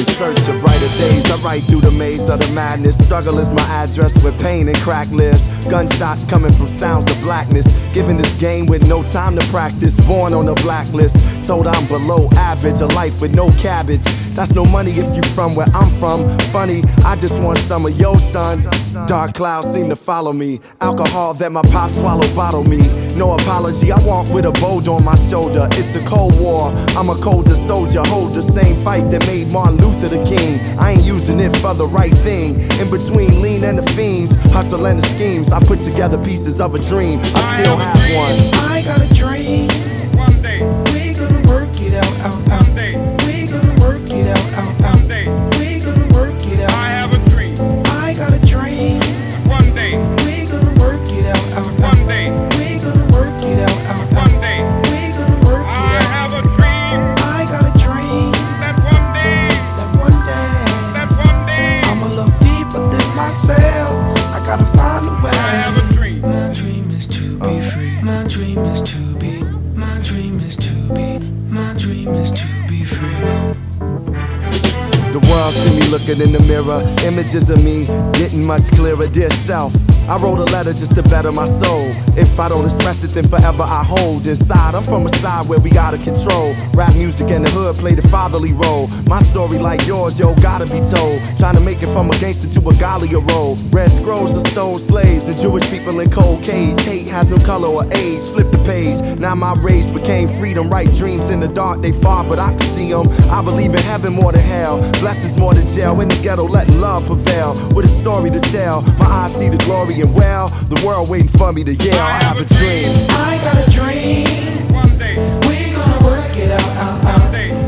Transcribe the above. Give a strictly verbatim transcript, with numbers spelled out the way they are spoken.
In search of brighter days, I write through the maze of the madness. Struggle is my address where pain and crack lives. Gunshots coming from sounds of blackness. Given this game with no time to practice. Born on a blacklist, told I'm below average. A life with no cabbage. That's no money if you from where I'm from. Funny, I just want some of your son. Dark clouds seem to follow me. Alcohol that my pop swallowed bottle me. No apology, I walk with a boulder on my shoulder. It's a cold war, I'm a colder soldier. Hold the same fight that made Martin Luther the king. I ain't using it for the right thing. In between lean and the fiends, hustle and the schemes, I put together pieces of a dream. I still have one. I got a dream. One day, we gonna work it out, out, out. one day, We gonna work it out, out, out. one day, We gonna work it out. I have a dream. I got a dream. One day, We gonna work it out, out, out. one day, We gonna work it out, out, out. one day, We gonna work it I out. have a dream. I got a dream That one day, that one day that one day, I'ma look deeper than myself. I gotta find a way. I have a dream. My dream is to be free. My dream is to be. My dream is to be. My dream is to be free. The world see me looking in the mirror. Images of me getting much clearer. Dear self, I wrote a letter just to better my soul. If I don't express it, then forever I hold inside. I'm from a side where we gotta control. Rap music and the hood play the fatherly role. My story like yours, yo, gotta be told. Trying to make it from a gangster to a Galia role. Red scrolls of stone slaves and Jewish people in cold cage. Hate has no color or age. Flip the page. Now my race became freedom. Right dreams in the dark, they far, but I can see them. I believe in heaven more than hell. Blessings more than jail. In the ghetto, letting love prevail. With a story to tell. My eyes see the glory and well. The world waiting for me to yell. I have a dream. I got a dream. One day, We gonna work it out, out, one out. day,